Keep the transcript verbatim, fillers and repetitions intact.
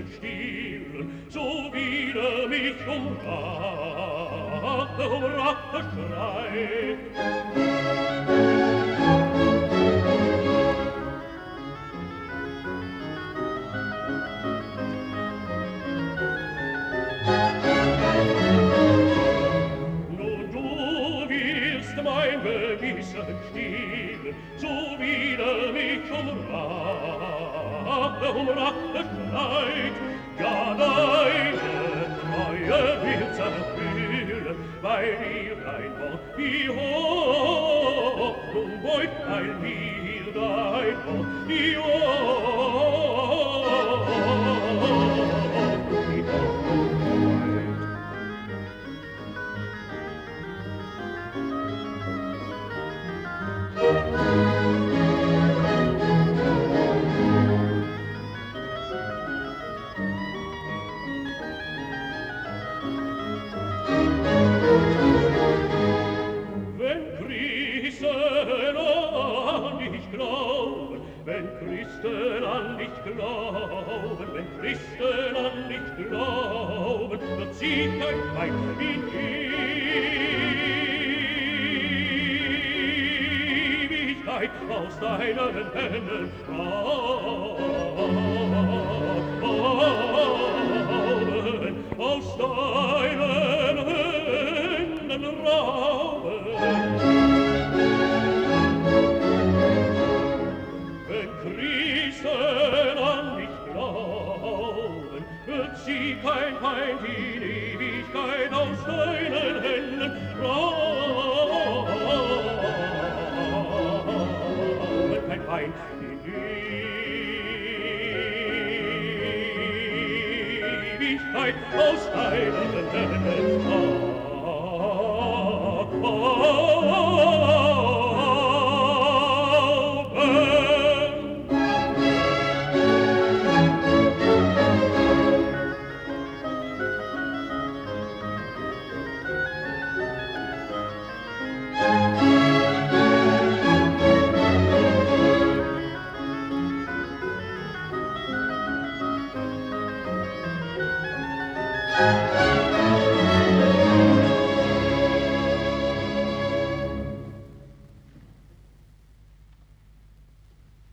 still, so wieder mich um Rache, um Rache schreit. Nun du wirst mein Gewissen still, so wieder mich um Rache, um Rache schreit. Ja, deine Treue wird's erfüllen, weil ihr dein Wort die Hoffnung beut, weil mir dein Wort die Hoffnung, die Hoffnung beut. Wenn Christen an dich glauben, wenn Christen an dich glauben, wenn Christen an dich glauben, dann zieht dein Feind in Ewigkeit aus deinen Händen rauben, aus deinen Händen rauben. Wenn Christen an dich glauben, wird sie kein Feind in Ewigkeit aus deinen Händen rauben, kein Feind in Ewigkeit aus deinen Händen rauben. Thank you.